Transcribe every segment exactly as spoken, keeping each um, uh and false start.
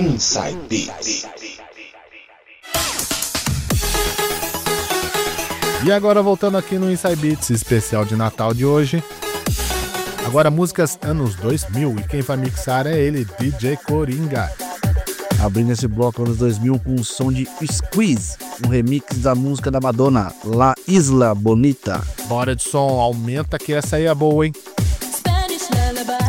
Inside Beats. E agora voltando aqui no Inside Beats especial de Natal de hoje. Agora músicas anos dois mil e quem vai mixar é ele, D J Coringa. Abrindo esse bloco anos dois mil com o som de Squeeze, um remix da música da Madonna, La Isla Bonita. Bora de som, aumenta que essa aí é boa, hein? Spanish lullaby.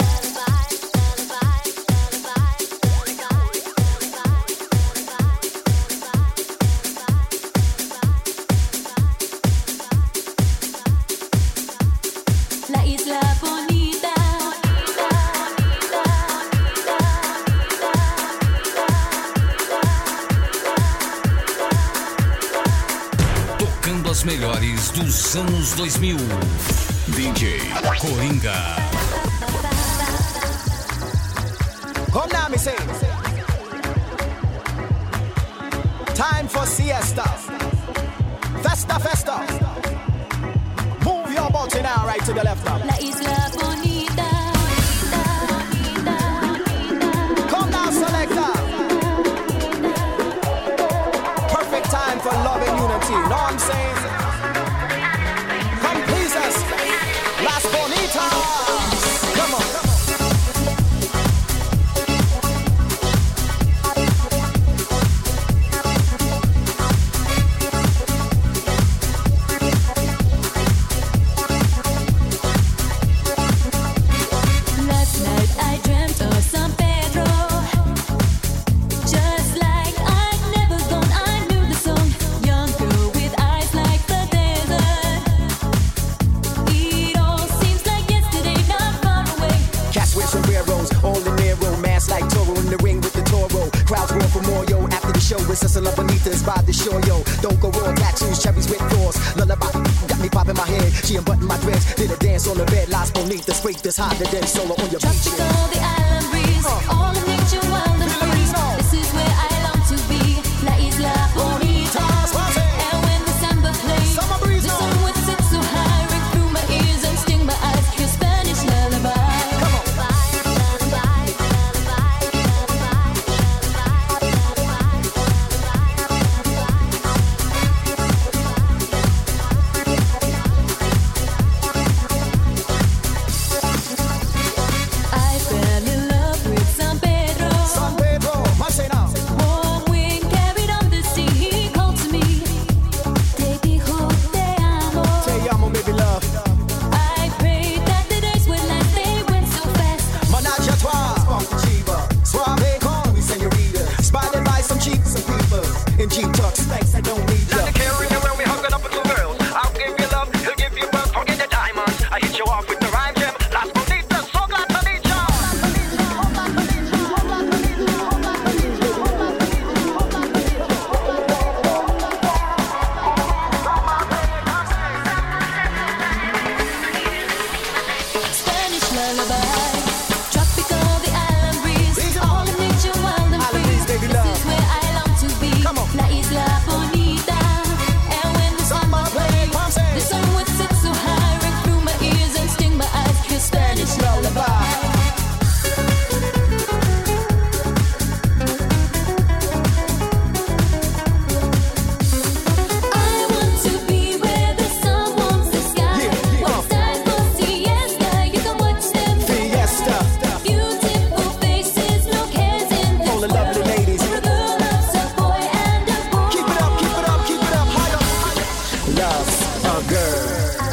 Melhores dos anos dois mil. D J Coringa. Come now, me say. Time for siesta. Festa, festa. Move your body now, right to the left now. La Isla Bonita. Come now, selector. Perfect time for love and unity. Know what I'm saying? Come please us. Las Bonitas. Come on. Last night I dreamt of San Pedro. Just like I'd never gone, I knew the song. Young girl with eyes like the desert. It all seems like yesterday, not far away. Cats with sombreros, all in their romance like Toro in the ring with the Toro. Crowds roar for more, yo. After the show, it's us Bonitas by the shore, yo. Don't go raw, tattoos, cherries with claws. Lullaby got me popping my head. She unbuttoned my dress, did a dance on the bed. Las Bonitas, straight this hotter than solo on your beach. Tropical, the island breeze, all in nature, wild and free. This is where I long to be, La Isla Bonita. And when December plays, the sun would sit so high, ring through my ears and sting my eyes. Your Spanish lullaby. I fell in love with San Pedro. San Pedro, más now. Warm wind carried on the sea, he called to me. Te dijo te amo. Te amo, baby love. I prayed that the days would last, they went so fast. Menage à trois, funky chiva. Suave con, we senorita. Spotted by some cheap, some people. In Jeep trucks, thanks, I don't need ya. Carry you when we hooking up with the girls. I'll give you love, he'll give you birth, forget the diamonds. I hit you off with the rhyme gem. Las Bonitas, so glad to meet ya. Spanish lullaby. Tropical, the island breeze, all in nature, wild and Island free. breeze, baby This love. is where I long to be, Come on. La Isla Bonita. And when the summer plays, the sun would sit so high, ring through my ears and sting my eyes. Your Spanish lullaby. I want to be where the sun warms the sky. Yeah, yeah. When stars go siesta, you can watch them Fiesta. beautiful faces, no cares in this All the lovely world. ladies. For a girl loves a boy and a boy. Keep it up, keep it up, keep it up, higher. Love's a girl.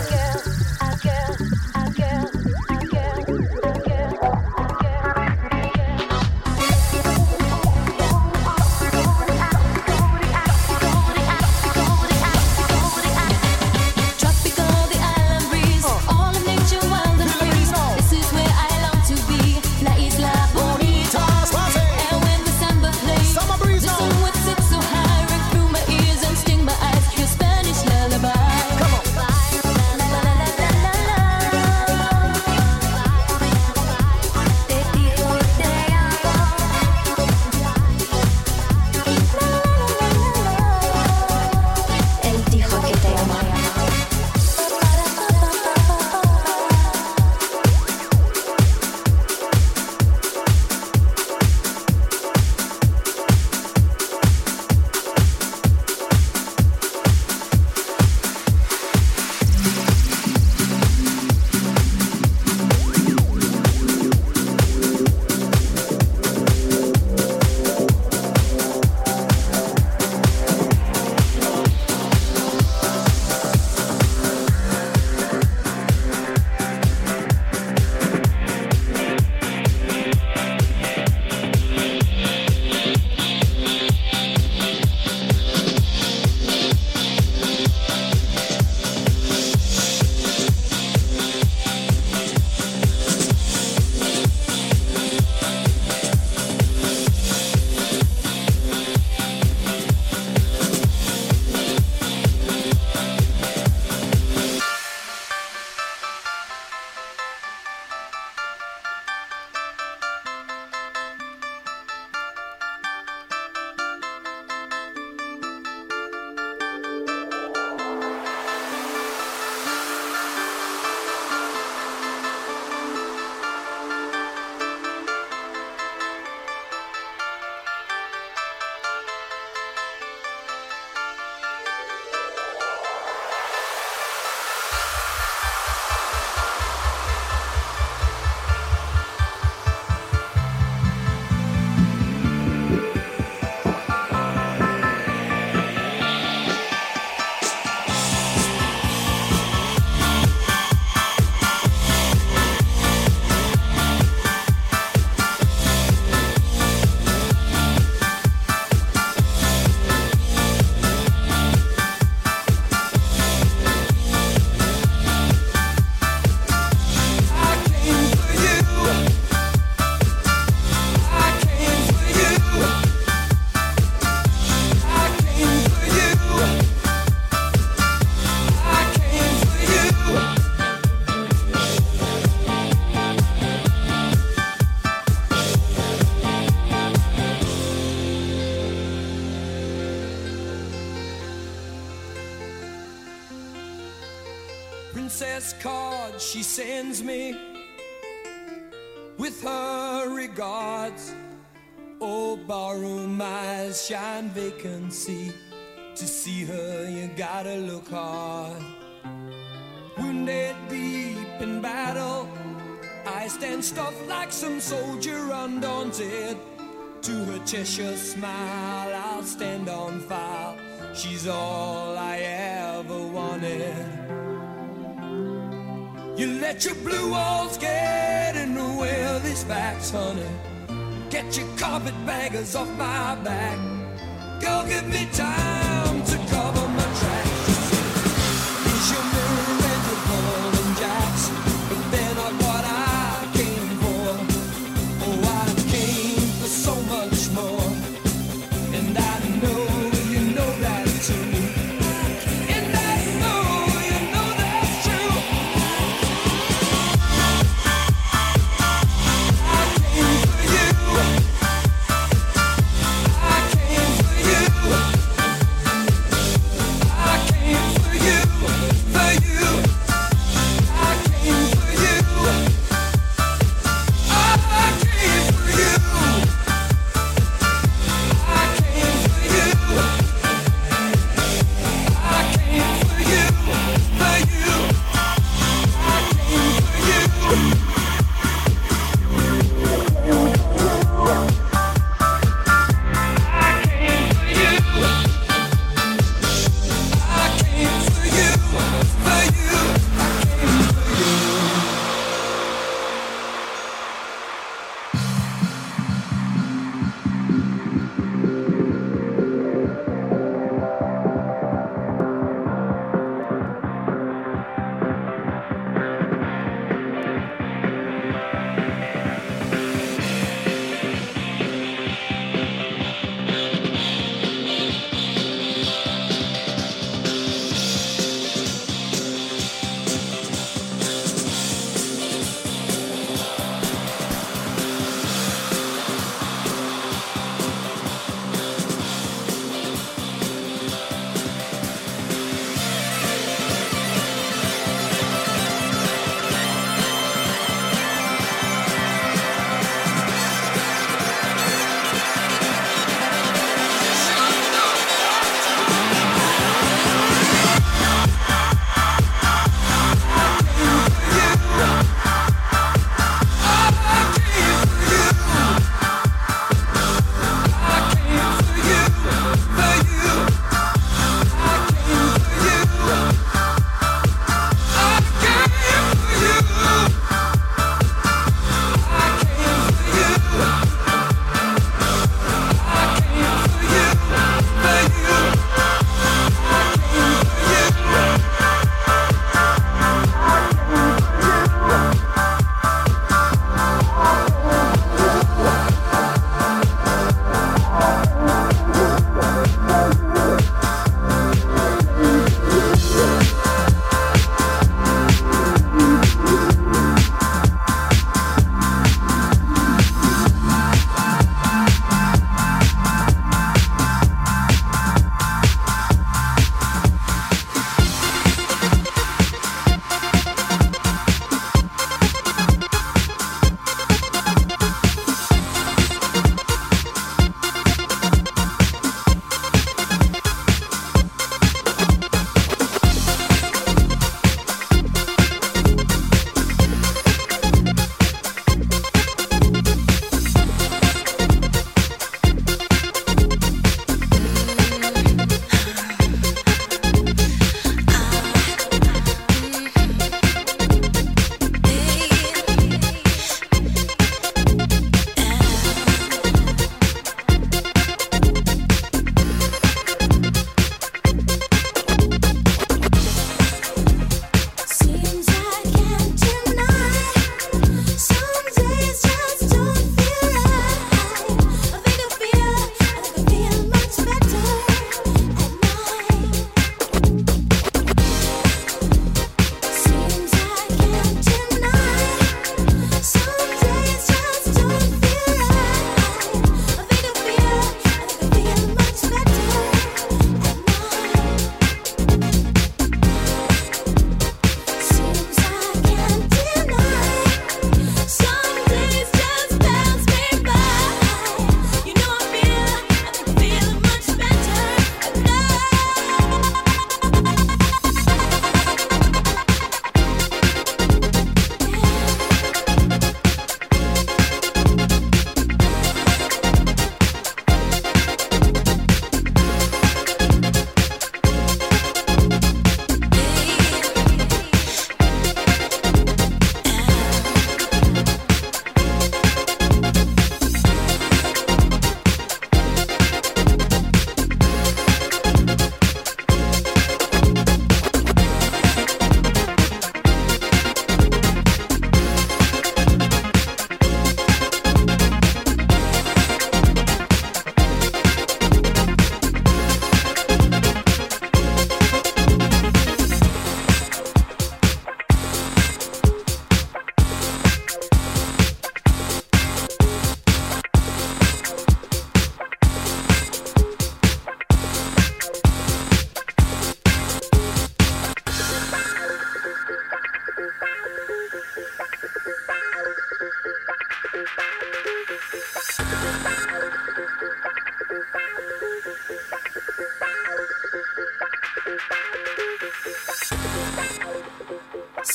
Tropical, the island breeze, all in nature, wild and free. This is where I long to be, La Isla Bonita. And when December plays, Summer breeze the now. sun would sit so high, ring through my ears and sting my eyes. Your Spanish lullaby. Come on. Princess card she sends me with her regards. Oh, barroom eyes shine vacancy. To see her you gotta look hard. Wounded deep in battle, I stand stuffed like some soldier undaunted. To her Cheshire smile I'll stand on file. She's all I ever wanted. You let your blue walls get in the way of these facts, honey. Get your carpetbaggers off my back. Girl, give me time to cover my tracks. Is your mirror and your ball and jacks, but they're not what I came for. Oh, I came for so much more, and I know you know that too. And I know you know that's true. I came for you. I came for you.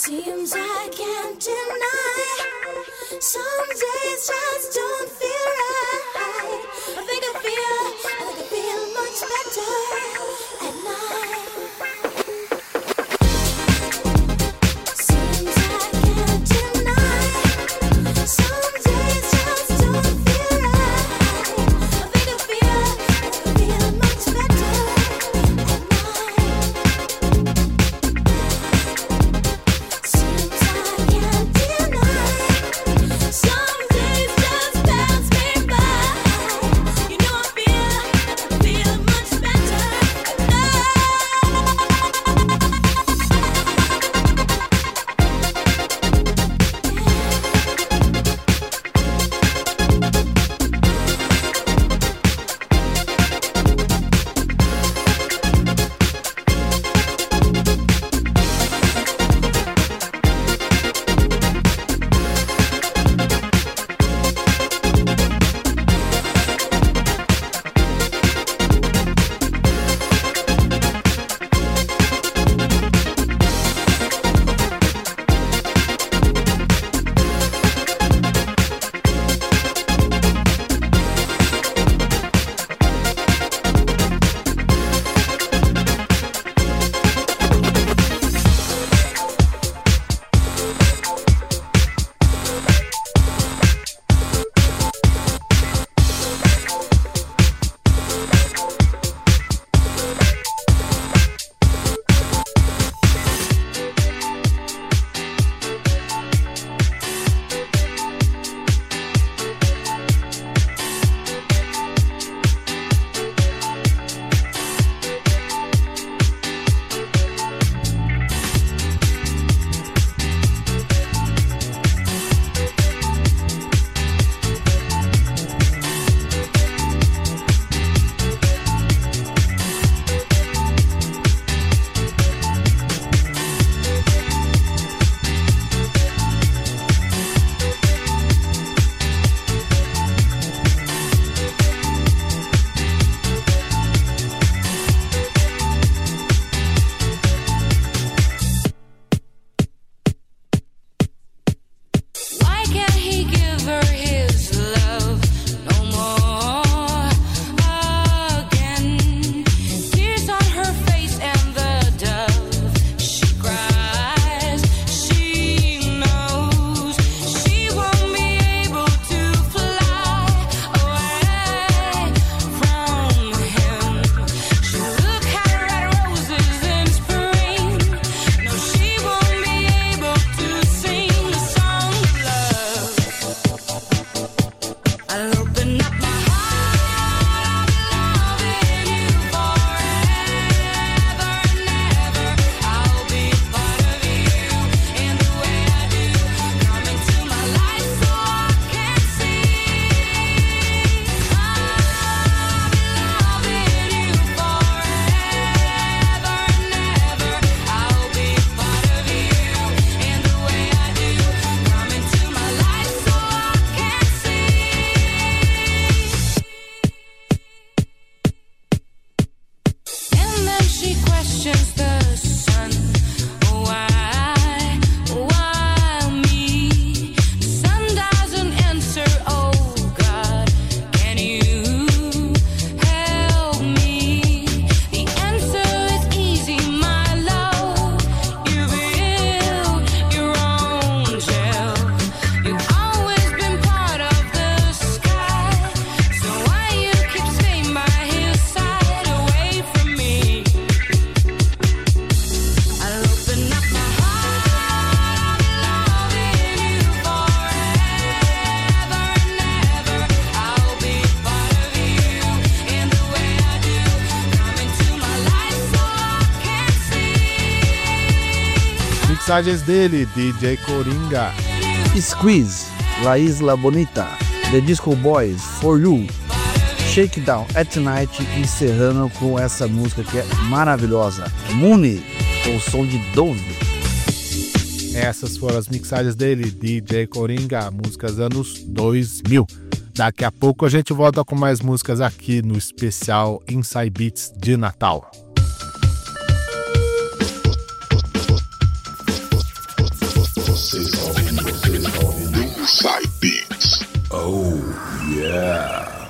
Seems I can't deny. Some days just don't feel right. I think I feel, I think I feel much better at night. Seems I can't deny. Some days just don't feel right. I think I feel, I think I feel much better at night. Seems I can't deny. Some days just pass me by. You know I feel, I feel much better at night. Why can't he give her his love no more again? Tears on her face and the dove she cries. She knows she won't be able to fly away from him. She look at red roses in spring. No, she won't be able to sing the song of love. I'll open up my heart, I'll be loving you forever and ever. I'll be part of you in the way I do. Come into my life so I can see. I'll be loving you forever and ever. I'll be part of you in the way I do. Come into my life so I can see. And then she questions the sun. Why, why me? The sun doesn't answer. Oh God, can you help me? The answer is easy, my love. You build your own shell. You've always been part of the sky. So why you keep staying by his side away from me? I'll open up my heart, I'll be loving you forever and ever. I'll be part of you in the way I do. Come into my life so I can see. Mixagens dele, D J Coringa. Squeeze, La Isla Bonita, The Disco Boys, For You, Shakedown at Night, encerrando com essa música que é maravilhosa, Mooney, com o som de Dove. Essas foram as mixagens dele, D J Coringa, músicas anos dois mil. Daqui a pouco a gente volta com mais músicas aqui no especial Inside Beats de Natal. Yeah.